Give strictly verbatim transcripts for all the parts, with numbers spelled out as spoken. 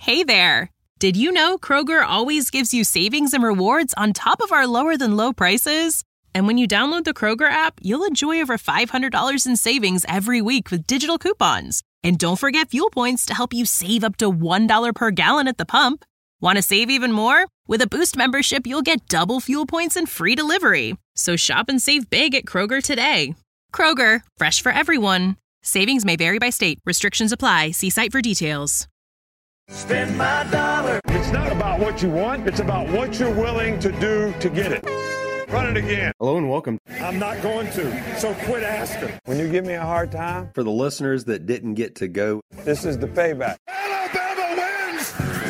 Hey there! Did you know Kroger always gives you savings and rewards on top of our lower-than-low prices? And when you download the Kroger app, you'll enjoy over five hundred dollars in savings every week with digital coupons. And don't forget fuel points to help you save up to one dollar per gallon at the pump. Want to save even more? With a Boost membership, you'll get double fuel points and free delivery. So shop and save big at Kroger today. Kroger, fresh for everyone. Savings may vary by state. Restrictions apply. See site for details. Spend my dollar. It's not about what you want. It's about what you're willing to do to get it. Run it again. Hello and welcome. I'm not going to, so quit asking. When you give me a hard time, For the listeners that didn't get to go, this is the payback. Alabama wins!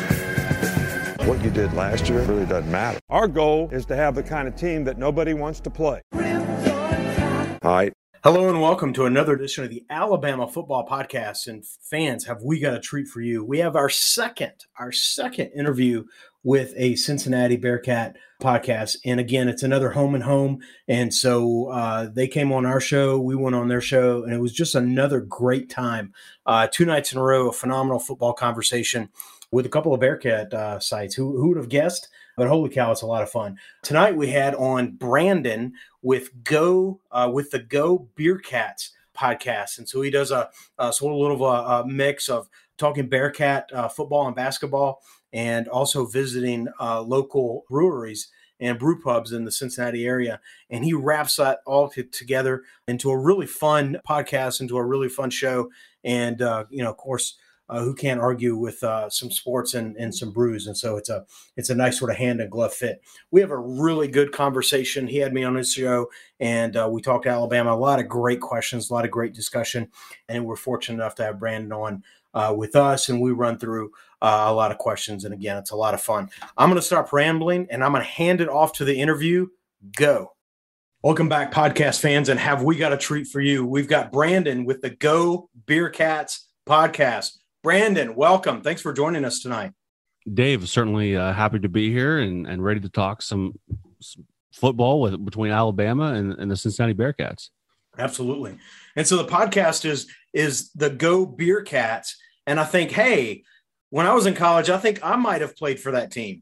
What you did last year really doesn't matter. Our goal is to have the kind of team that nobody wants to play. All right. Hello and welcome to another edition of the Alabama Football Podcast. And fans, have we got a treat for you? We have our second, our second interview with a Cincinnati Bearcat podcast. And again, it's another home and home. And so uh, they came on our show, we went on their show, and it was just another great time. Uh, two nights in a row, a phenomenal football conversation with a couple of Bearcat uh, sites. Who, who would have guessed? But holy cow, it's a lot of fun. Tonight we had on Brandon with Go uh, with the Go Bearcats podcast, and so he does a, a sort of little a, a mix of talking Bearcat uh, football and basketball, and also visiting uh, local breweries and brew pubs in the Cincinnati area. And he wraps that all t- together into a really fun podcast, into a really fun show. And uh, you know, of course. Uh, who can't argue with uh, some sports and, and some brews. And so it's a it's a nice sort of hand and glove fit. We have a really good conversation. He had me on his show, and uh, we talked Alabama. A lot of great questions, a lot of great discussion. And we're fortunate enough to have Brandon on uh, with us, and we run through uh, a lot of questions. And again, it's a lot of fun. I'm going to stop rambling, and I'm going to hand it off to the interview. Go. Welcome back, podcast fans, and have we got a treat for you? We've got Brandon with the Go Bearcats podcast. Brandon, welcome. Thanks for joining us tonight. Dave, certainly uh, happy to be here and, and ready to talk some, some football with between Alabama and, and the Cincinnati Bearcats. Absolutely. And so the podcast is is the Go Bearcats. And I think, hey, when I was in college, I think I might have played for that team.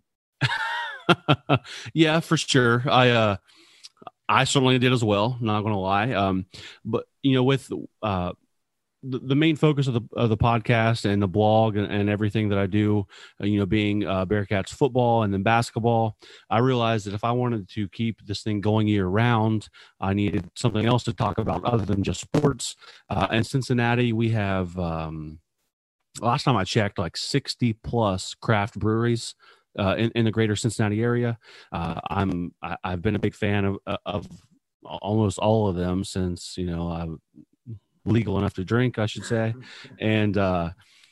Yeah, for sure. I uh, I certainly did as well. Not going to lie. Um, but you know, with uh, The, the main focus of the of the podcast and the blog and, and everything that I do, uh, you know, being uh, Bearcats football and then basketball, I realized that if I wanted to keep this thing going year round, I needed something else to talk about other than just sports. Uh, in Cincinnati, we have, um, last time I checked, like sixty plus craft breweries uh, in, in the greater Cincinnati area. Uh, I'm I, I've been a big fan of of almost all of them since, you know, I legal enough to drink, I should say. And uh,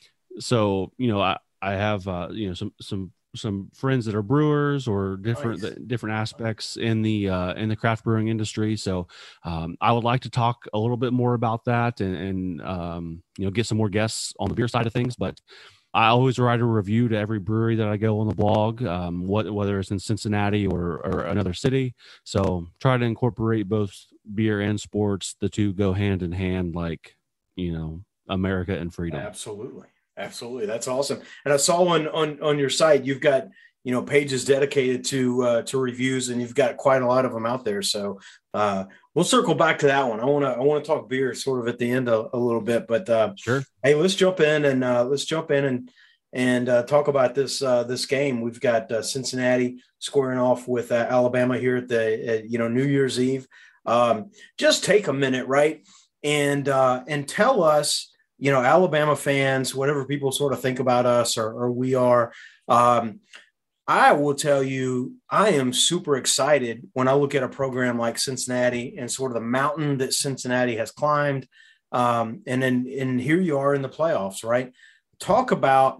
so, you know, I, I have, uh, you know, some, some, some friends that are brewers or different, nice. different aspects in the, uh, in the craft brewing industry. So um, I would like to talk a little bit more about that and, and um, you know, get some more guests on the beer side of things, but I always write a review to every brewery that I go on the blog, um, what, whether it's in Cincinnati or, or another city. So try to incorporate both beer and sports. The two go hand in hand, like, you know, America and freedom. Absolutely. Absolutely. That's awesome. And I saw on, on, on your site, you've got, you know, pages dedicated to, uh, to reviews, and you've got quite a lot of them out there. So uh, we'll circle back to that one. I want to, I want to talk beer sort of at the end a, a little bit, but uh, sure. Hey, let's jump in and uh, let's jump in and, and uh, talk about this, uh, this game. We've got uh, Cincinnati squaring off with uh, Alabama here at the, uh, you know, New Year's Eve. Um, just take a minute, right? And, uh, and tell us, you know, Alabama fans, whatever people sort of think about us or, or we are, um, I will tell you, I am super excited when I look at a program like Cincinnati and sort of the mountain that Cincinnati has climbed. Um, and then, and here you are in the playoffs, right? Talk about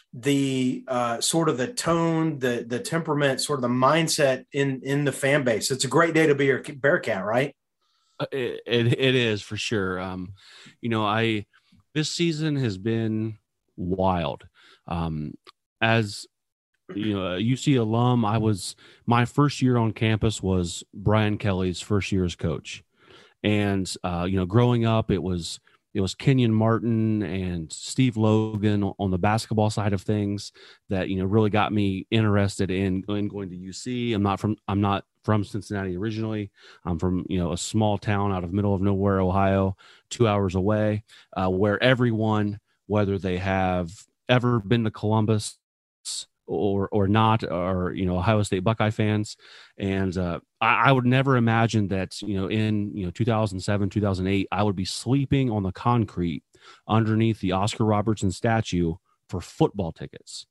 the uh, sort of the tone, the the temperament, sort of the mindset in in the fan base. It's a great day to be a Bearcat, right? It, it, it is for sure. Um, you know, I this season has been wild. Um, as you know, a U C alum, I was my first year on campus was Brian Kelly's first year as coach, and uh, you know, growing up, it was it was Kenyon Martin and Steve Logan on the basketball side of things that, you know, really got me interested in, in going to U C. I'm not from, I'm not from Cincinnati originally. I'm from, you know, a small town out of middle of nowhere, Ohio, two hours away, uh, where everyone, whether they have ever been to Columbus or or not, or, you know, Ohio State Buckeye fans. And uh, I, I would never imagine that, you know, in, you know, two thousand seven, two thousand eight, I would be sleeping on the concrete underneath the Oscar Robertson statue for football tickets.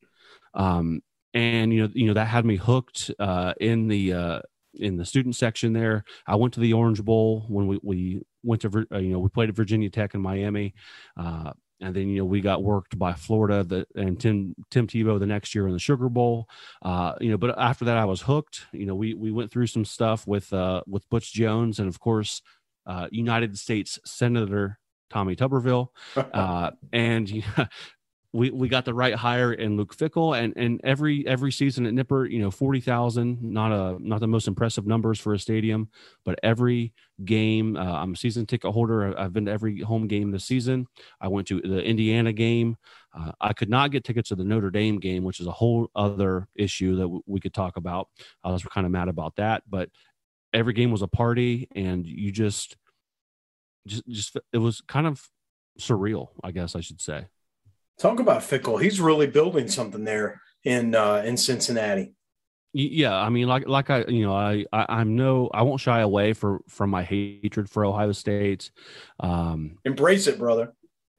Um, and, you know, you know, that had me hooked uh, in the, uh, in the student section there. I went to the Orange Bowl when we, we went to, uh, you know, we played at Virginia Tech in Miami. Uh, And then, you know, we got worked by Florida the, and Tim Tim Tebow the next year in the Sugar Bowl. Uh, you know, but after that, I was hooked. You know, we we went through some stuff with uh, with Butch Jones and, of course, uh, United States Senator Tommy Tuberville. Uh, and you know, we we got the right hire in Luke Fickell. And and every every season at Nippert, you know, forty thousand, not a not the most impressive numbers for a stadium, but every game. Uh, I'm a season ticket holder. I've been to every home game this season. I went to the Indiana game. Uh, I could not get tickets to the Notre Dame game, which is a whole other issue that w- we could talk about. I was kind of mad about that, but every game was a party, and you just, just, just it was kind of surreal, I guess I should say. Talk about Fickell. He's really building something there in uh, in Cincinnati. Yeah, I mean, like, like I, you know, I, I, I'm no, I won't shy away for, from my hatred for Ohio State. Um, Embrace it, brother.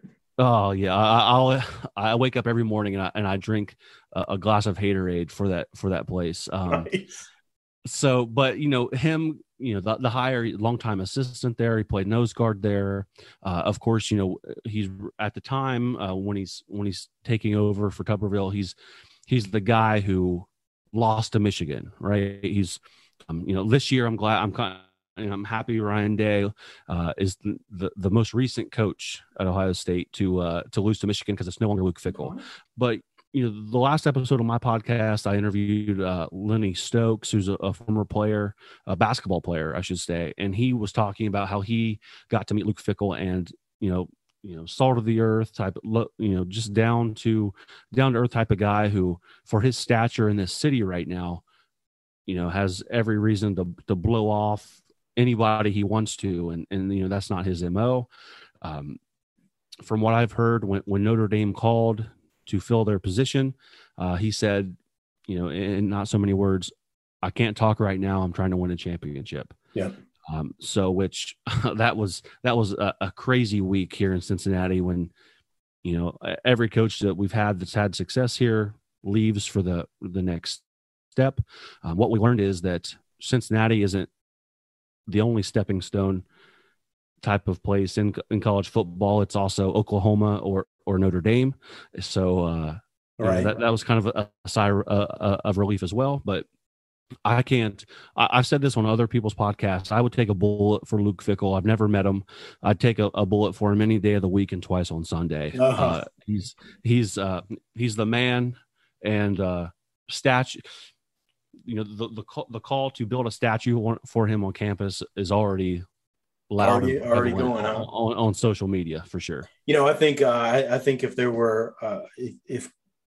Oh yeah, I, I'll, I wake up every morning and I, and I drink a, a glass of Haterade for that, for that place. Um, Nice. So, but you know, him, you know, the, the hire, longtime assistant there, he played nose guard there. Uh, of course, you know, he's at the time uh, when he's, when he's taking over for Tuberville, he's, he's the guy who lost to Michigan, right? He's, um, you know, this year I'm glad I'm kind of, I'm happy Ryan Day uh, is the, the the most recent coach at Ohio State to uh, to lose to Michigan because it's no longer Luke Fickell. But you know, the last episode of my podcast, I interviewed uh, Lenny Stokes, who's a, a former player, a basketball player, I should say, and he was talking about how he got to meet Luke Fickell and you know. you know, salt of the earth type, you know, just down to down to earth type of guy who, for his stature in this city right now, you know, has every reason to to blow off anybody he wants to. And, and you know, that's not his M O. Um, from what I've heard, when, when Notre Dame called to fill their position, uh, he said, you know, in not so many words, I can't talk right now. I'm trying to win a championship. Yeah. Um, so which that was, that was a, a crazy week here in Cincinnati when, you know, every coach that we've had that's had success here leaves for the, the next step. Um, what we learned is that Cincinnati isn't the only stepping stone type of place in, in college football. It's also Oklahoma or, or Notre Dame. So, uh, right. know, that, that was kind of a, a sigh uh, of relief as well, but I can't. I, I've said this on other people's podcasts. I would take a bullet for Luke Fickell. I've never met him. I'd take a, a bullet for him any day of the week and twice on Sunday. Uh-huh. Uh, he's he's uh, he's the man, and uh, statue. You know, the the call, the call to build a statue for him on campus is already loud, already, already going on, on on social media for sure. You know, I think uh, I, I think if there were uh, if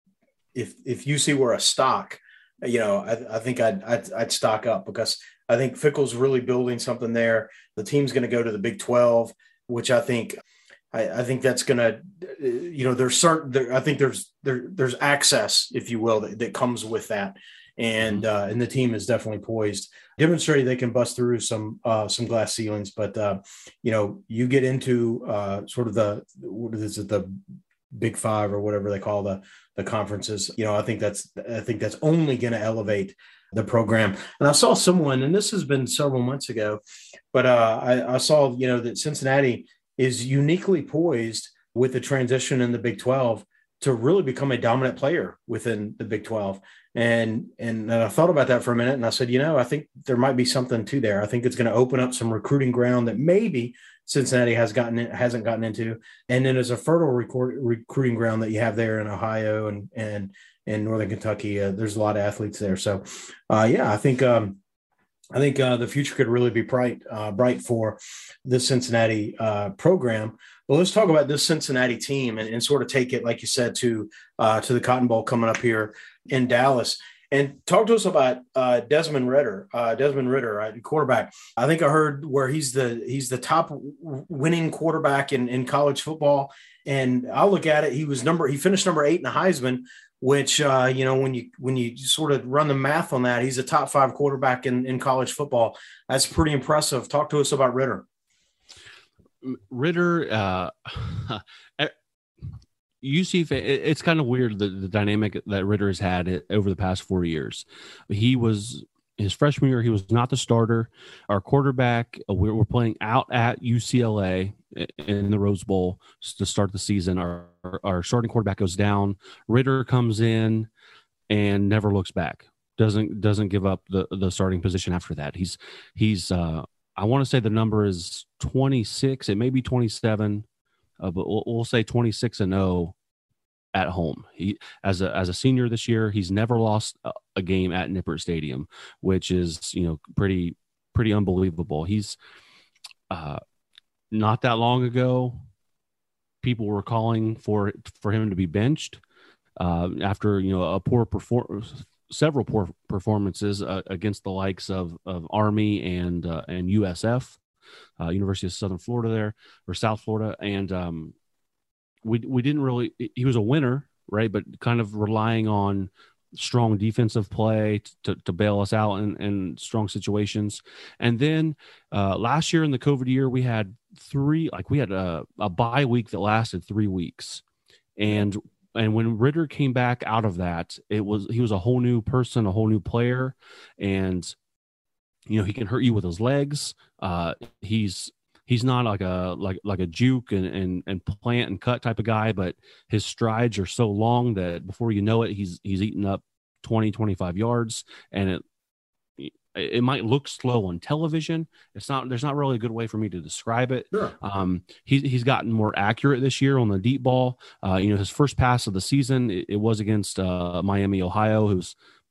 if if U C were a stock. You know, I, I think I'd, I'd I'd stock up because I think Fickell's really building something there. The team's going to go to the Big twelve, which I think I, I think that's going to, you know, there's certain. There, I think there's there there's access, if you will, that, that comes with that, and uh, and the team is definitely poised, demonstrating they can bust through some uh, some glass ceilings. But uh, you know, you get into uh, sort of the what is it the Big Five or whatever they call the the conferences, you know, I think that's, I think that's only going to elevate the program. And I saw someone, and this has been several months ago, but uh, I, I saw, you know, that Cincinnati is uniquely poised with the transition in the Big twelve to really become a dominant player within the Big twelve. And, and I thought about that for a minute and I said, you know, I think there might be something to there. I think it's going to open up some recruiting ground that maybe Cincinnati has gotten in, hasn't gotten into, and then there's a fertile record, recruiting ground that you have there in Ohio and and and Northern Kentucky. Uh, there's a lot of athletes there, so uh, yeah, I think um, I think uh, the future could really be bright, uh, bright for this Cincinnati uh, program. Well, let's talk about this Cincinnati team and, and sort of take it, like you said, to uh, to the Cotton Bowl coming up here in Dallas. And talk to us about uh, Desmond Ridder. Uh, Desmond Ridder, right, quarterback. I think I heard where he's the he's the top winning quarterback in, in college football. And I'll look at it. He was number he finished number eight in the Heisman, which uh, you know when you when you sort of run the math on that, he's a top five quarterback in, in college football. That's pretty impressive. Talk to us about Ridder. Ridder. Uh, U C, it's kind of weird the, the dynamic that Ridder has had over the past four years. He was his freshman year, he was not the starter. Our quarterback, we're, we're playing out at U C L A in the Rose Bowl to start the season. Our, our starting quarterback goes down. Ridder comes in and never looks back. Doesn't doesn't give up the, the starting position after that. He's he's uh, I want to say the number is twenty-six. It may be twenty-seven. Uh, but we'll, we'll say twenty-six and oh at home. He as a as a senior this year, he's never lost a, a game at Nippert Stadium, which is you know pretty pretty unbelievable. He's uh, not that long ago, people were calling for for him to be benched uh, after you know a poor perform several poor performances uh, against the likes of of Army and uh, and U S F. Uh, University of Southern Florida there or South Florida. And um, we, we didn't really, he was a winner, right. But kind of relying on strong defensive play to, to bail us out in, in strong situations. And then uh, last year in the COVID year, we had three, like we had a, a bye week that lasted three weeks. And, and when Ridder came back out of that, it was, he was a whole new person, a whole new player. And, you know, he can hurt you with his legs. Uh, he's he's not like a like like a juke and, and and plant and cut type of guy, but his strides are so long that before you know it, he's he's eating up twenty, twenty-five yards. And it it might look slow on television. It's not. There's not really a good way for me to describe it. Sure. Um, he's he's gotten more accurate this year on the deep ball. Uh, you know, his first pass of the season it, it was against uh, Miami, Ohio, who's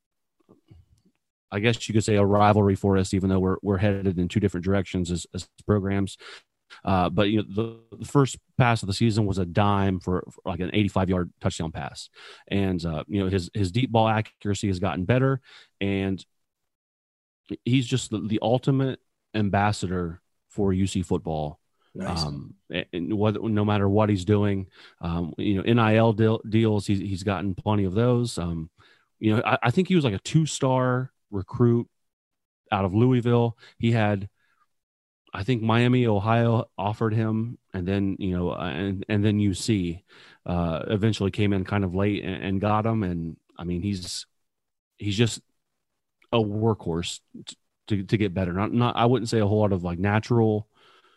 I guess you could say a rivalry for us, even though we're we're headed in two different directions as, as programs. Uh, but you know, the, the first pass of the season was a dime for, for like an eighty-five yard touchdown pass, and uh, you know his his deep ball accuracy has gotten better, and he's just the, the ultimate ambassador for U C football. Nice. Um, and whether, no matter what he's doing, um, you know, N I L deal, deals, he's he's gotten plenty of those. Um, you know, I, I think he was like a two star recruit out of Louisville. He had, I think Miami, Ohio offered him, and then you know, and and then U C uh, eventually came in kind of late and, and got him. And I mean, he's he's just a workhorse t- to to get better. Not not I wouldn't say a whole lot of like natural,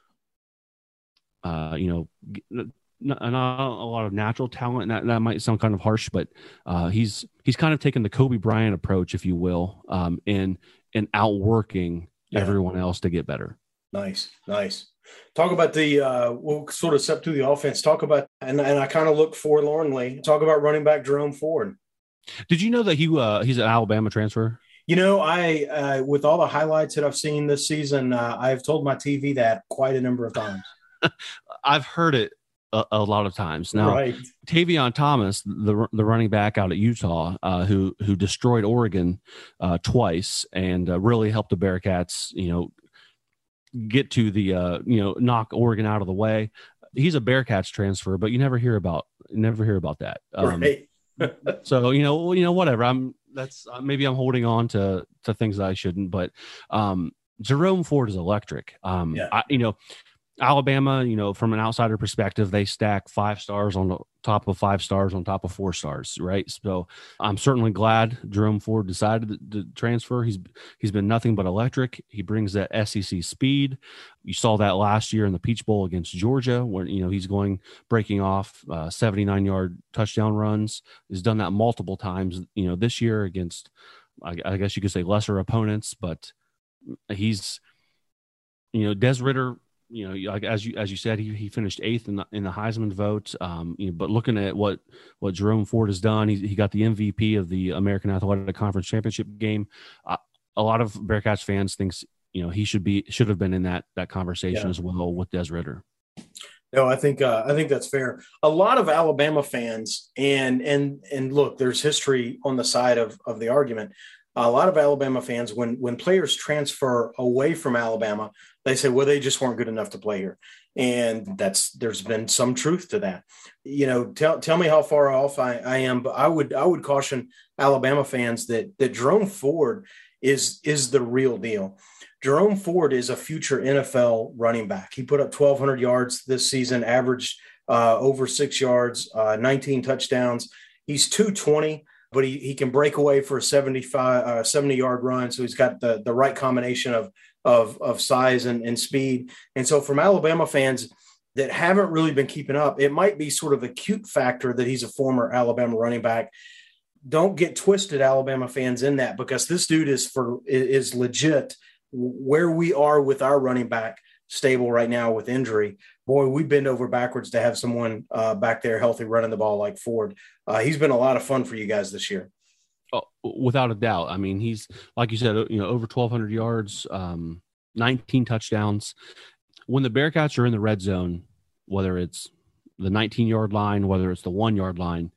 uh, you know. Not, not a lot of natural talent, and that, that might sound kind of harsh, but uh, he's he's kind of taken the Kobe Bryant approach, if you will, um, in in outworking yeah. everyone else to get better. Nice, nice. Talk about the uh, we'll sort of step through the offense. Talk about and and I kind of look forlornly. Talk about running back Jerome Ford. Did you know that he uh, he's an Alabama transfer? You know, I uh, with all the highlights that I've seen this season, uh, I've told my T V that quite a number of times. I've heard it. A, a lot of times now. Right. Tavion Thomas, the the running back out at Utah, uh, who who destroyed Oregon uh, twice and uh, really helped the Bearcats, you know, get to the uh, you know knock Oregon out of the way. He's a Bearcats transfer, but you never hear about never hear about that. Um, right. So you know you know whatever. I'm that's uh, maybe I'm holding on to to things that I shouldn't, but um, Jerome Ford is electric. Um, yeah. I, you know. Alabama, you know, from an outsider perspective, they stack five stars on the top of five stars on top of four stars, right? So I'm certainly glad Jerome Ford decided to, to transfer. He's he's been nothing but electric. He brings that S E C speed. You saw that last year in the Peach Bowl against Georgia, where you know he's going breaking off uh, seventy-nine yard touchdown runs. He's done that multiple times. You know, this year against, I, I guess you could say lesser opponents, but he's, you know, Des Ridder. You know, like as you as you said, he, he finished eighth in the in the Heisman vote. Um, you know, but looking at what what Jerome Ford has done, he he got the M V P of the American Athletic Conference Championship game. Uh, a lot of Bearcats fans thinks, you know, he should be should have been in that that conversation yeah. as well with Des Ridder. No, I think uh, I think that's fair. A lot of Alabama fans, and and and look, there's history on the side of of the argument. A lot of Alabama fans, when when players transfer away from Alabama, they say, well, they just weren't good enough to play here. And that's there's been some truth to that. You know, tell tell me how far off I, I am, but I would I would caution Alabama fans that that Jerome Ford is is the real deal. Jerome Ford is a future N F L running back. He put up twelve hundred yards this season, averaged uh, over six yards, uh, nineteen touchdowns. He's two twenty. But he, he can break away for a seventy-five, uh, seventy-yard run. So he's got the, the right combination of of, of size and, and speed. And so from Alabama fans that haven't really been keeping up, it might be sort of a cute factor that he's a former Alabama running back. Don't get twisted, Alabama fans, in that, because this dude is for is legit. Where we are with our running back stable right now with injury, boy, we bend over backwards to have someone uh, back there healthy running the ball like Ford. Uh, he's been a lot of fun for you guys this year. Oh, without a doubt. I mean, he's, like you said, you know, over twelve hundred yards, um, nineteen touchdowns. When the Bearcats are in the red zone, whether it's the nineteen-yard line, whether it's the one-yard line,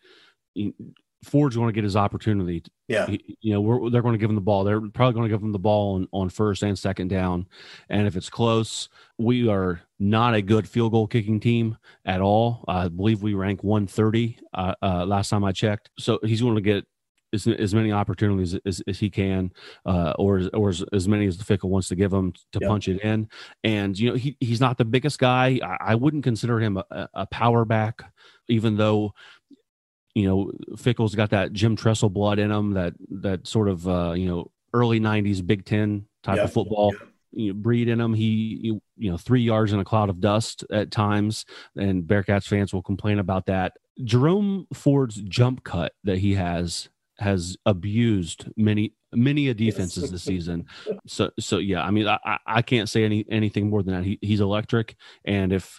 Ford's going to get his opportunity. Yeah. He, you know, we're, they're going to give him the ball. They're probably going to give him the ball on, on first and second down. And if it's close, we are not a good field goal kicking team at all. I believe we rank one thirty uh, uh, last time I checked. So he's going to get as, as many opportunities as, as he can, uh, or, or as, as many as the Fickle wants to give him to yep. punch it in. And, you know, he, he's not the biggest guy. I, I wouldn't consider him a, a power back, even though, you know, Fickle's got that Jim Tressel blood in him, that that sort of, uh, you know, early nineties Big Ten type yeah, of football yeah. you know, breed in him. He, you, you know, three yards in a cloud of dust at times, and Bearcats fans will complain about that. Jerome Ford's jump cut that he has has abused many many a defenses this season. So, so yeah, I mean, I, I can't say any anything more than that. He, he's electric, and if,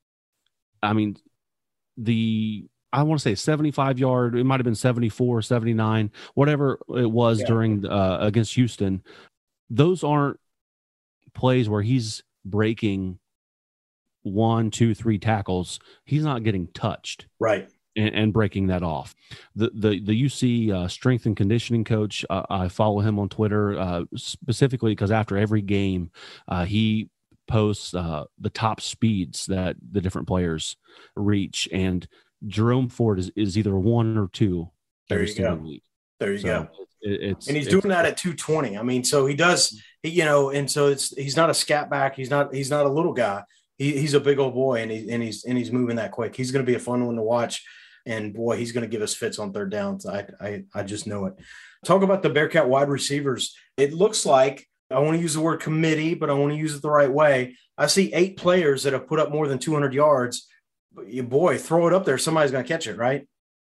I mean, the I want to say seventy-five yard, it might have been seventy-four, seventy-nine, whatever it was yeah. during uh, against Houston. Those aren't plays where he's breaking one, two, three tackles. He's not getting touched. Right. And, and breaking that off. The the the U C uh, strength and conditioning coach, uh, I follow him on Twitter uh, specifically because after every game, uh, he posts uh, the top speeds that the different players reach, and Jerome Ford is, is either one or two. There you go. Week. There you so go. It, it's and he's it's, doing that at two twenty. I mean, so he does, he, you know, and so it's he's not a scat back. He's not he's not a little guy. He, he's a big old boy, and he and he's and he's moving that quick. He's going to be a fun one to watch. And boy, he's going to give us fits on third downs. I, I I just know it. Talk about the Bearcat wide receivers. It looks like, I want to use the word committee, but I want to use it the right way. I see eight players that have put up more than two hundred yards. Boy, throw it up there. Somebody's going to catch it, right?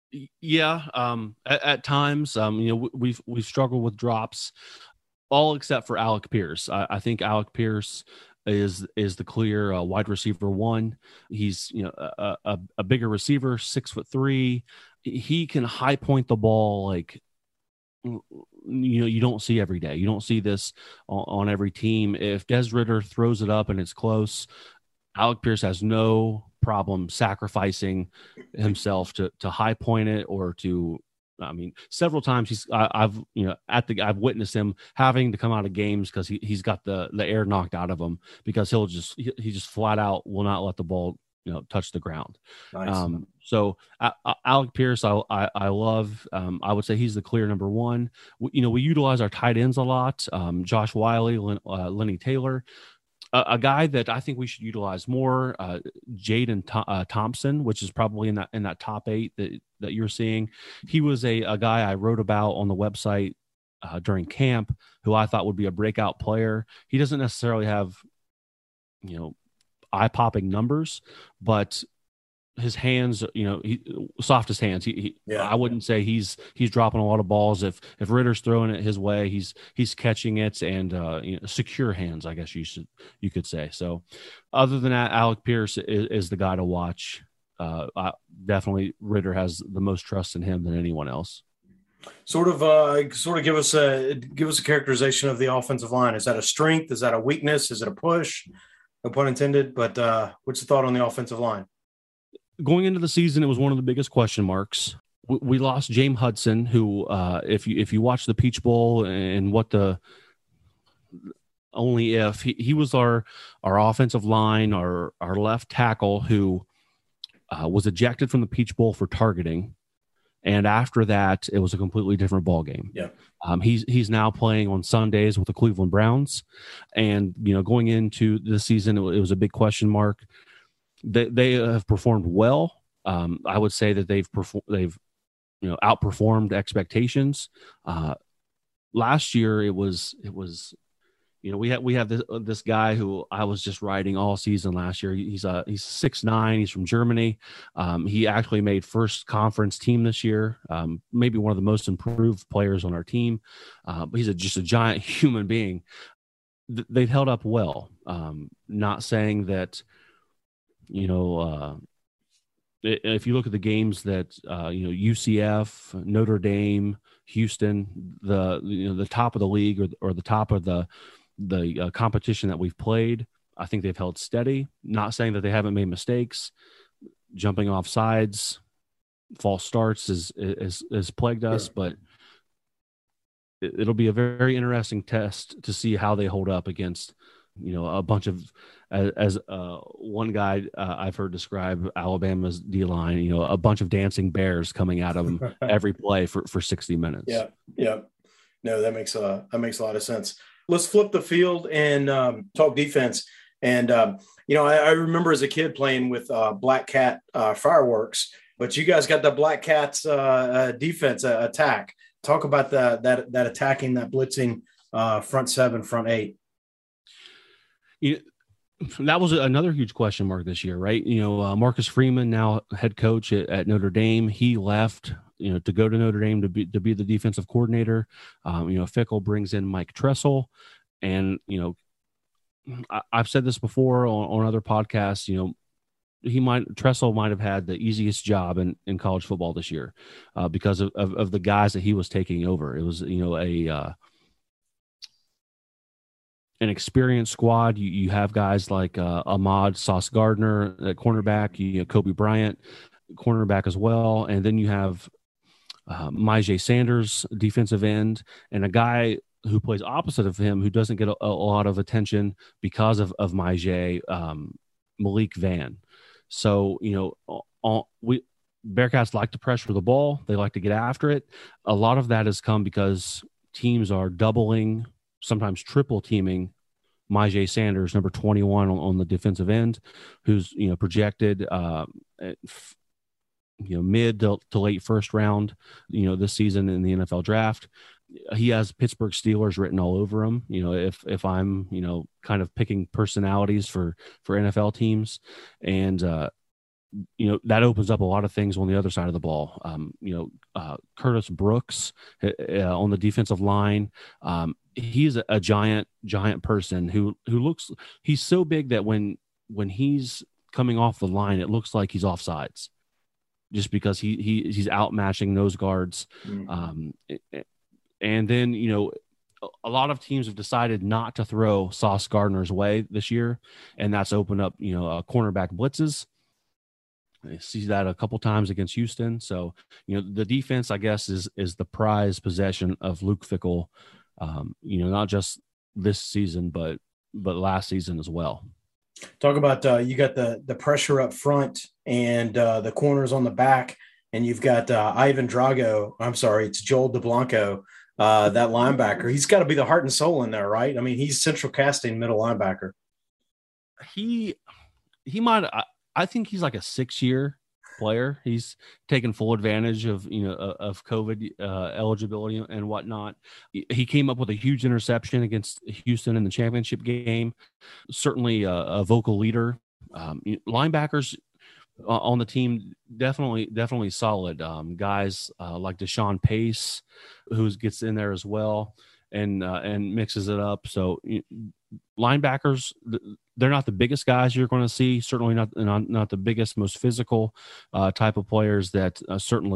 Yeah. Um, at, at times, um, you know, we've we've struggled with drops, all except for Alec Pierce. I, I think Alec Pierce is is the clear uh, wide receiver one. He's, you know, a, a, a bigger receiver, six foot three. He can high point the ball like, you know, you don't see every day. You don't see this on, on every team. If Des Ridder throws it up and it's close, Alec Pierce has no problem sacrificing himself to to high point it or to. I mean, several times he's I, I've you know at the I've witnessed him having to come out of games because he he's got the the air knocked out of him because he'll just he, he just flat out will not let the ball you know touch the ground. Nice. Um, so uh, Alec Pierce, I I, I love. Um, I would say he's the clear number one. We, you know, we utilize our tight ends a lot. Um, Josh Wiley, Len, uh, Lenny Taylor. Uh, a guy that I think we should utilize more, uh, Jaden Th- uh, Thompson, which is probably in that in that top eight that, that you're seeing. He was a, a guy I wrote about on the website uh, during camp, who I thought would be a breakout player. He doesn't necessarily have, you know, eye-popping numbers, but his hands, you know, he, softest hands. He, he yeah. I wouldn't say he's he's dropping a lot of balls. If if Ritter's throwing it his way, he's he's catching it and uh, you know, secure hands, I guess you should you could say. So, other than that, Alec Pierce is, is the guy to watch. Uh, I, definitely, Ridder has the most trust in him than anyone else. Sort of, uh, sort of give us a give us a characterization of the offensive line. Is that a strength? Is that a weakness? Is it a push? No pun intended. But uh, what's the thought on the offensive line? Going into the season, it was one of the biggest question marks. We, we lost James Hudson, who, uh, if you if you watch the Peach Bowl and what the only if he, he was our our offensive line, our our left tackle, who uh, was ejected from the Peach Bowl for targeting. And after that, it was a completely different ball game. Yeah, um, he's he's now playing on Sundays with the Cleveland Browns, and you know, going into the season, it, it was a big question mark. They they have performed well. Um, I would say that they've performed they've you know outperformed expectations. Uh, last year, it was it was. You know, we have we have this uh, this guy who I was just riding all season last year. He's a he's six nine. He's from Germany. Um, he actually made first conference team this year. Um, maybe one of the most improved players on our team. Uh, but he's a, just a giant human being. Th- they've held up well. Um, not saying that, you know, uh, if you look at the games that uh, you know U C F, Notre Dame, Houston, the you know the top of the league or or the top of the the uh, competition that we've played, I think they've held steady. Not saying that they haven't made mistakes. Jumping off sides, false starts is is has plagued us, yeah. But it, it'll be a very interesting test to see how they hold up against, you know, a bunch of, as, as uh, one guy uh, I've heard describe Alabama's D-line, you know, a bunch of dancing bears coming at them every play for, for sixty minutes. Yeah, yeah. No, that makes a that makes a lot of sense. Let's flip the field and um, talk defense. And, um, you know, I, I remember as a kid playing with uh, Black Cat uh, Fireworks, but you guys got the Black Cats uh, uh, defense uh, attack. Talk about the, that that attacking, that blitzing uh, front seven, front eight. You, that was another huge question mark this year, right? You know, uh, Marcus Freeman, now head coach at, at Notre Dame, he left, you know, to go to Notre Dame to be to be the defensive coordinator. Um, you know, Fickell brings in Mike Tressel, and you know, I, I've said this before on, on other podcasts. You know, he might Tressel might have had the easiest job in, in college football this year uh, because of, of of the guys that he was taking over. It was you know a uh, an experienced squad. You you have guys like uh, Ahmad Sauce Gardner at cornerback, you know, Kobe Bryant, cornerback as well, and then you have uh, Myjai Sanders, defensive end, and a guy who plays opposite of him who doesn't get a, a lot of attention because of of Myjai, um, Malik Vann. So you know, all, we Bearcats like to pressure the ball. They like to get after it. A lot of that has come because teams are doubling, sometimes triple teaming Myjai Sanders, number twenty-one on, on the defensive end, who's, you know, projected, uh, f- you know, mid to, to late first round, you know, this season in the N F L draft. He has Pittsburgh Steelers written all over him. You know, if, if I'm, you know, kind of picking personalities for, for N F L teams, and, uh, you know, that opens up a lot of things on the other side of the ball. Um, you know, uh, Curtis Brooks uh, on the defensive line. Um, he's a, a giant, giant person who, who looks, he's so big that when, when he's coming off the line, it looks like he's offsides just because he, he he's outmatching those guards. Mm-hmm. Um, and then, you know, a lot of teams have decided not to throw Sauce Gardner's way this year. And that's opened up, you know, uh, cornerback blitzes. I see that a couple times against Houston. So, you know, the defense, I guess, is is the prized possession of Luke Fickell, um, you know, not just this season, but but last season as well. Talk about uh, you got the the pressure up front and uh, the corners on the back, and you've got uh, Ivan Drago. I'm sorry, it's Joel DeBlanco, uh, that linebacker. He's got to be the heart and soul in there, right? I mean, he's central casting middle linebacker. He he might. I, I think he's like a six-year player. He's taken full advantage of, you know, of COVID uh, eligibility and whatnot. He came up with a huge interception against Houston in the championship game. Certainly a, a vocal leader. Um, linebackers uh, on the team definitely definitely solid. Um, guys uh, like Deshaun Pace, who gets in there as well and uh, and mixes it up. So you know, linebackers, they're not the biggest guys you're going to see. Certainly not not, not the biggest, most physical uh, type of players that uh, certainly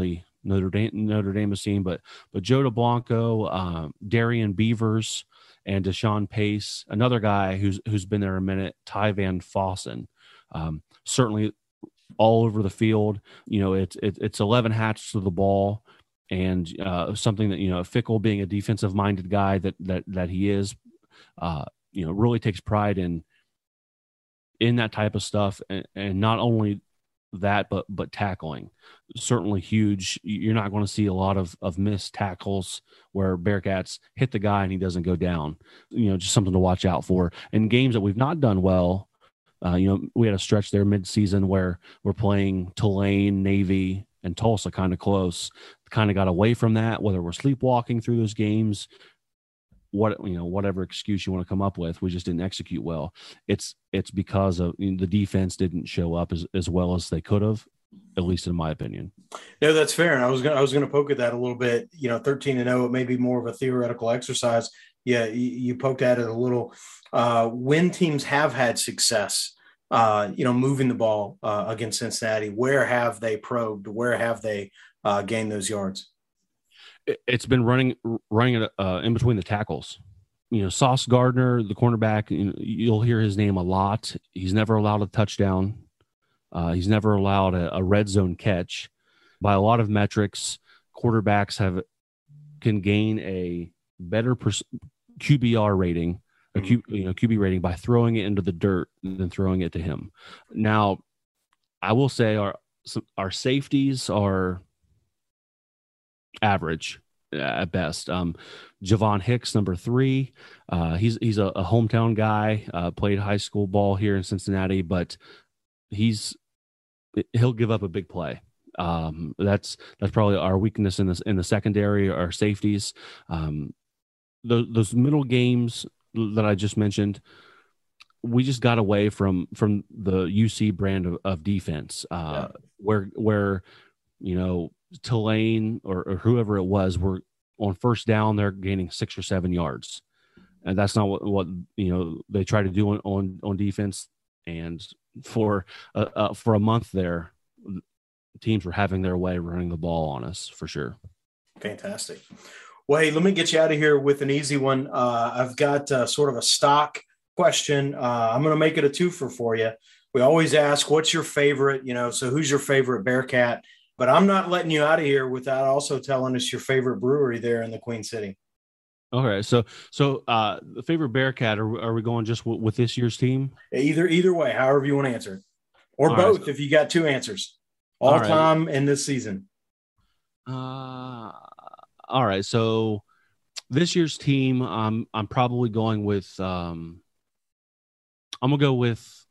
Notre Dame Notre Dame has seen, but but Joe DeBlanco, um, Darian Beavers, and Deshaun Pace, another guy who's who's been there a minute, Ty Van Fossen, um, certainly all over the field. You know, it's it, it's eleven hats to the ball, and uh, something that, you know, Fickell, being a defensive minded guy that that that he is, uh, you know, really takes pride in in that type of stuff, and, and not only that, but but tackling, certainly huge. You're not going to see a lot of of missed tackles where Bearcats hit the guy and he doesn't go down. You know, just something to watch out for. In games that we've not done well, uh, you know, we had a stretch there mid-season where we're playing Tulane, Navy, and Tulsa kind of close. Kind of got away from that, whether we're sleepwalking through those games, what, you know, whatever excuse you want to come up with, we just didn't execute well. It's it's because of, you know, the defense didn't show up as, as well as they could have, at least in my opinion. No, that's fair. And I was going I was going to poke at that a little bit. You know, thirteen and oh, it may be more of a theoretical exercise. Yeah, you, you poked at it a little. Uh, when teams have had success, uh, you know, moving the ball uh, against Cincinnati, where have they probed? Where have they uh, gained those yards? It's been running running uh, in between the tackles. You know, Sauce Gardner, the cornerback, you know, you'll hear his name a lot. He's never allowed a touchdown. Uh, he's never allowed a, a red zone catch. By a lot of metrics, quarterbacks have can gain a better pers- Q B R rating, a Q, you know, Q B rating by throwing it into the dirt than throwing it to him. Now, I will say our our safeties are average at best. Um, Javon Hicks, number three, uh, he's he's a, a hometown guy. Uh, played high school ball here in Cincinnati, but he's he'll give up a big play. Um, that's that's probably our weakness in this in the secondary, our safeties. Um, those those middle games that I just mentioned, we just got away from from the U C brand of, of defense, uh, yeah. where where you know, Tulane or, or whoever it was were on first down, they're gaining six or seven yards, and that's not what, what you know they try to do on on, on defense. And for uh, uh, for a month there, teams were having their way running the ball on us for sure. Fantastic. Well, hey, let me get you out of here with an easy one. Uh, I've got uh, sort of a stock question. Uh, I'm going to make it a twofer for you. We always ask, what's your favorite? You know, so who's your favorite Bearcat? But I'm not letting you out of here without also telling us your favorite brewery there in the Queen City. Okay, so so uh, the favorite Bearcat, are, are we going just w- with this year's team? Either either way, however you want to answer it, or all both right, so, if you got two answers, all, all right. time in this season. Uh, all right, so this year's team, um, I'm probably going with. Um, I'm gonna go with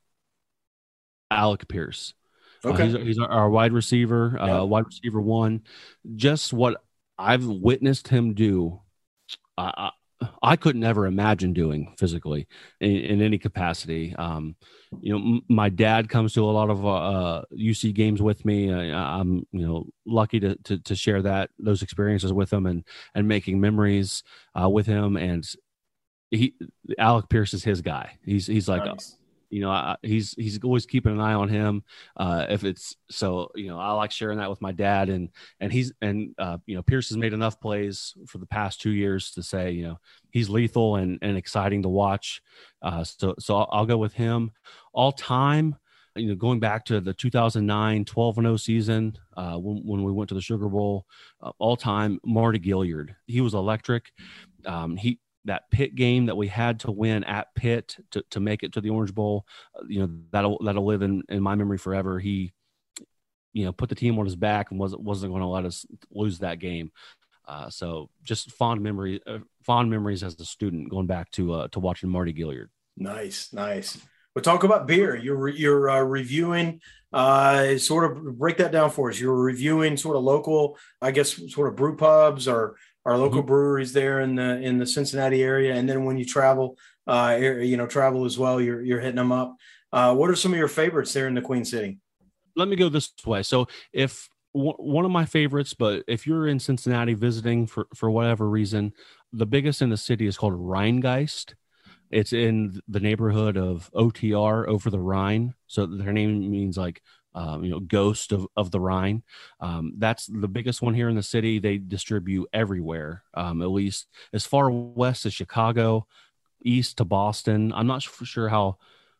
Alec Pierce. Okay, uh, he's, he's our, our wide receiver, uh, yeah. wide receiver one. Just what I've witnessed him do, I, I, I couldn't ever imagine doing physically in, in any capacity. Um, you know, m- my dad comes to a lot of uh, U C games with me. I, I'm, you know, lucky to, to to share that those experiences with him and and making memories uh, with him. And he, Alec Pierce is his guy. He's he's like. Nice. A, You know, I, he's he's always keeping an eye on him. Uh, if it's so, you know, I like sharing that with my dad, and and he's and uh, you know, Pierce has made enough plays for the past two years to say, you know, he's lethal and and exciting to watch. Uh, so so I'll, I'll go with him. All time, you know, going back to the two thousand nine twelve and oh season uh, when when we went to the Sugar Bowl, uh, all time Mardy Gilyard. He was electric. Um, he. That Pitt game that we had to win at Pitt to, to make it to the Orange Bowl, you know, that'll that'll live in, in my memory forever. He, you know, put the team on his back and wasn't wasn't going to let us lose that game. Uh, so just fond memory, uh, fond memories as a student going back to uh, to watching Mardy Gilyard. Nice, nice. We'll talk about beer. You're you're uh, reviewing. Uh, sort of break that down for us. You're reviewing sort of local, I guess, sort of brew pubs or. Our local mm-hmm. breweries there in the in the Cincinnati area, and then when you travel, uh, you know, travel as well, you're you're hitting them up. Uh, what are some of your favorites there in the Queen City? Let me go this way. So, if w- one of my favorites, but if you're in Cincinnati visiting for for whatever reason, the biggest in the city is called Rheingeist. It's in the neighborhood of O T R, over the Rhine. So their name means like um, you know, Ghost of, of the Rhine. Um, that's the biggest one here in the city. They distribute everywhere, um, at least as far west as Chicago, east to Boston. I'm not sure how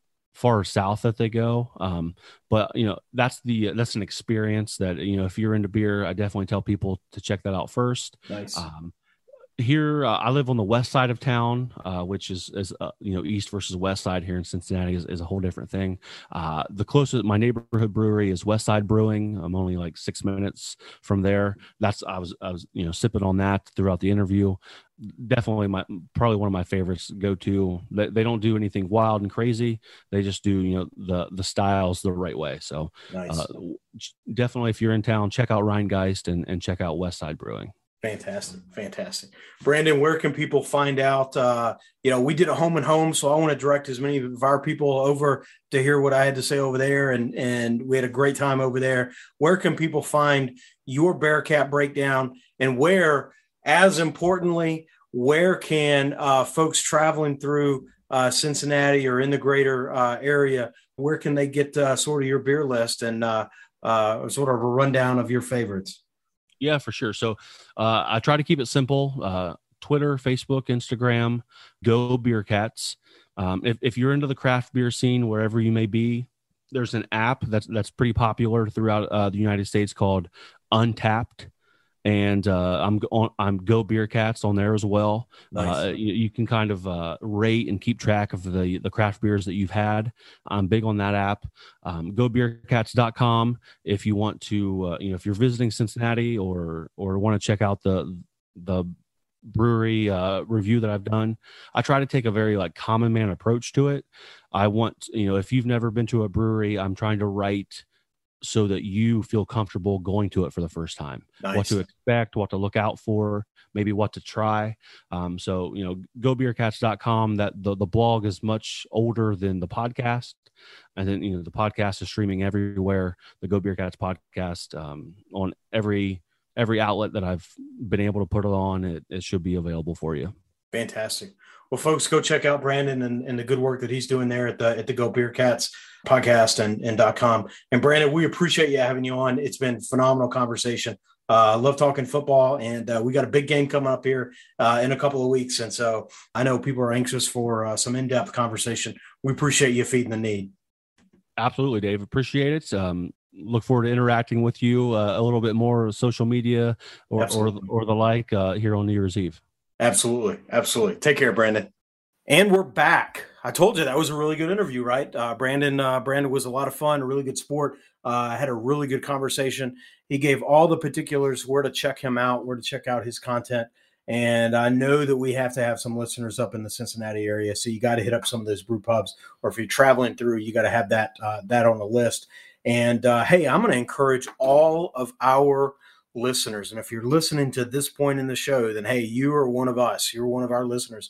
far south that they go, um, but you know, that's the that's an experience that, you know, if you're into beer, I definitely tell people to check that out first. Nice. Um, here, uh, I live on the west side of town, uh, which is, is uh, you know, east versus west side here in Cincinnati is, is a whole different thing. Uh, the closest, my neighborhood brewery is West Side Brewing. I'm only like six minutes from there. That's, I was, I was, you know, sipping on that throughout the interview. Definitely my, probably one of my favorites go to. They, they don't do anything wild and crazy. They just do, you know, the, the styles the right way. So nice. uh, definitely, if you're in town, check out Rheingeist and, and check out West Side Brewing. Fantastic. Fantastic. Brandon, where can people find out? Uh, you know, we did a home and home, so I want to direct as many of our people over to hear what I had to say over there. And, and we had a great time over there. Where can people find your Bearcat breakdown, and where, as importantly, where can uh, folks traveling through uh, Cincinnati or in the greater uh, area, where can they get uh, sort of your beer list and uh, uh, sort of a rundown of your favorites? Yeah, for sure. So uh, I try to keep it simple. Uh, Twitter, Facebook, Instagram, Go Bearcats. Um, if, if you're into the craft beer scene, wherever you may be, there's an app that's that's pretty popular throughout uh, the United States called Untapped. And uh, I'm on, I'm Go Bearcats on there as well. Nice. Uh, you, you can kind of uh, rate and keep track of the the craft beers that you've had. I'm big on that app. Um, go beer cats dot com if you want to, uh, you know, if you're visiting Cincinnati or or want to check out the the brewery uh, review that I've done. I try to take a very like common man approach to it. I want, you know, if you've never been to a brewery, I'm trying to write so that you feel comfortable going to it for the first time. Nice. What to expect, what to look out for, maybe what to try. Um, so, you know, go beer cats dot com, that the, the blog is much older than the podcast. And then, you know, the podcast is streaming everywhere. The Go Beer Cats podcast um, on every, every outlet that I've been able to put it on, it, it should be available for you. Fantastic. Well, folks, go check out Brandon and, and the good work that he's doing there at the at the Go Beer Cats podcast and, and .com. And Brandon, we appreciate you having you on. It's been a phenomenal conversation. I uh, love talking football, and uh, we got a big game coming up here uh, in a couple of weeks. And so I know people are anxious for uh, some in-depth conversation. We appreciate you feeding the need. Absolutely, Dave. Appreciate it. Um, look forward to interacting with you uh, a little bit more social media or or, or the like uh, here on New Year's Eve. Absolutely. Absolutely. Take care, Brandon. And we're back. I told you that was a really good interview, right? Uh, Brandon, uh, Brandon was a lot of fun, a really good sport. Uh, I had a really good conversation. He gave all the particulars, where to check him out, where to check out his content. And I know that we have to have some listeners up in the Cincinnati area. So you got to hit up some of those brew pubs, or if you're traveling through, you got to have that, uh, that on the list. And uh, hey, I'm going to encourage all of our listeners. And if you're listening to this point in the show, then hey, you are one of us. You're one of our listeners.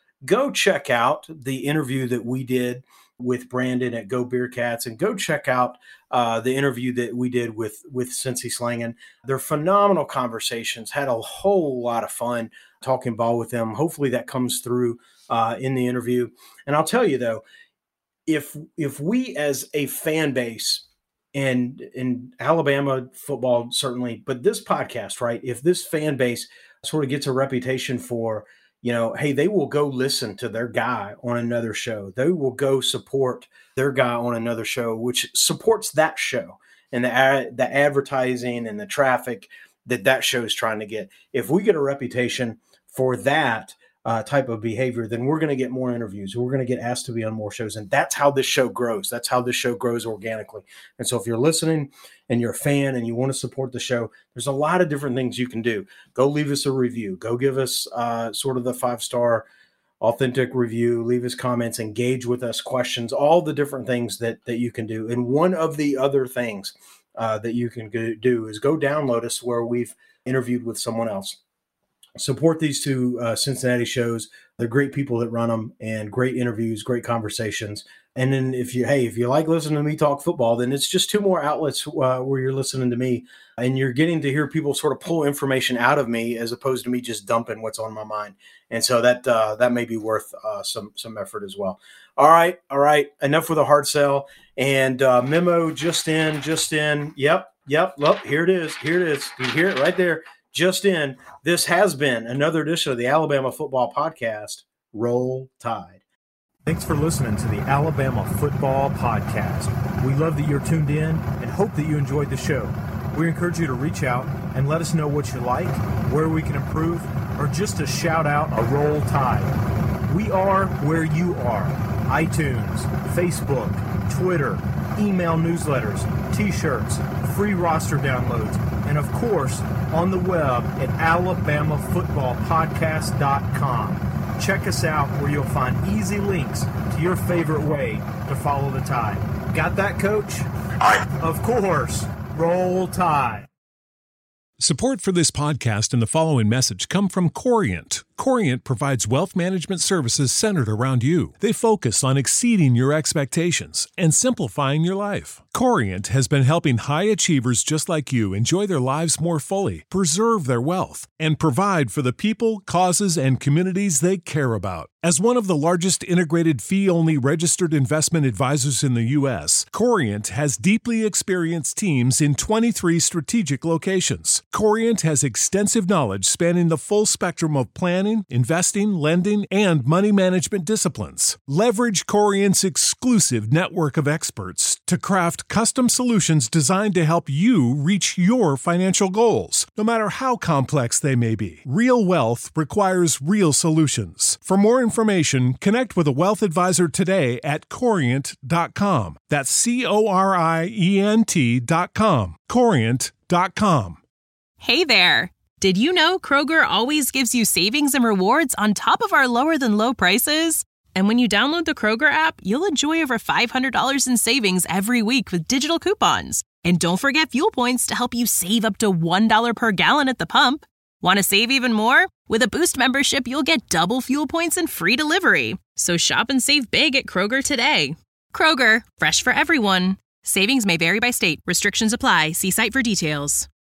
Go check out the interview that we did with Brandon at Go Beer Cats, and go check out uh, the interview that we did with, with Cincy Slangin'. They're phenomenal conversations. Had a whole lot of fun talking ball with them. Hopefully that comes through uh, in the interview. And I'll tell you though, if, if we as a fan base, and in Alabama football, certainly, but this podcast, right? If this fan base sort of gets a reputation for, you know, hey, they will go listen to their guy on another show. They will go support their guy on another show, which supports that show and the ad, the advertising and the traffic that that show is trying to get. If we get a reputation for that uh, type of behavior, then we're going to get more interviews. We're going to get asked to be on more shows. And that's how this show grows. That's how this show grows organically. And so if you're listening and you're a fan and you want to support the show, there's a lot of different things you can do. Go leave us a review. Go give us uh, sort of the five-star authentic review. Leave us comments. Engage with us, questions, all the different things that, that you can do. And one of the other things uh, that you can go, do is go download us where we've interviewed with someone else. Support these two uh, Cincinnati shows. They're great people that run them, and great interviews, great conversations. And then if you, hey, if you like listening to me talk football, then it's just two more outlets uh, where you're listening to me and you're getting to hear people sort of pull information out of me as opposed to me just dumping what's on my mind. And so that uh, that may be worth uh, some some effort as well. All right, all right. Enough with a hard sell. And uh, memo just in, just in. Yep, yep. Look, here it is. Here it is. You hear it right there. Just in. This has been another edition of the Alabama Football Podcast. Roll Tide. Thanks for listening to the Alabama Football Podcast. We love that you're tuned in and hope that you enjoyed the show. We encourage you to reach out and let us know what you like, where we can improve, or just to shout out a Roll Tide. We are where you are. iTunes, Facebook, Twitter, email newsletters, t-shirts, free roster downloads, and of course, on the web at alabama football podcast dot com. Check us out where you'll find easy links to your favorite way to follow the Tide. Got that, Coach? Of course. Roll Tide. Support for this podcast and the following message come from Corient. Corient provides wealth management services centered around you. They focus on exceeding your expectations and simplifying your life. Corient has been helping high achievers just like you enjoy their lives more fully, preserve their wealth, and provide for the people, causes, and communities they care about. As one of the largest integrated fee-only registered investment advisors in the U S, Corient has deeply experienced teams in twenty-three strategic locations. Corient has extensive knowledge spanning the full spectrum of planning, investing, lending, and money management disciplines. Leverage Corient's exclusive network of experts to craft custom solutions designed to help you reach your financial goals, no matter how complex they may be. Real wealth requires real solutions. For more information, connect with a wealth advisor today at corient dot com. That's C O R I E N T dot com. corient dot com. Hey there! Did you know Kroger always gives you savings and rewards on top of our lower-than-low prices? And when you download the Kroger app, you'll enjoy over five hundred dollars in savings every week with digital coupons. And don't forget fuel points to help you save up to one dollar per gallon at the pump. Want to save even more? With a Boost membership, you'll get double fuel points and free delivery. So shop and save big at Kroger today. Kroger, fresh for everyone. Savings may vary by state. Restrictions apply. See site for details.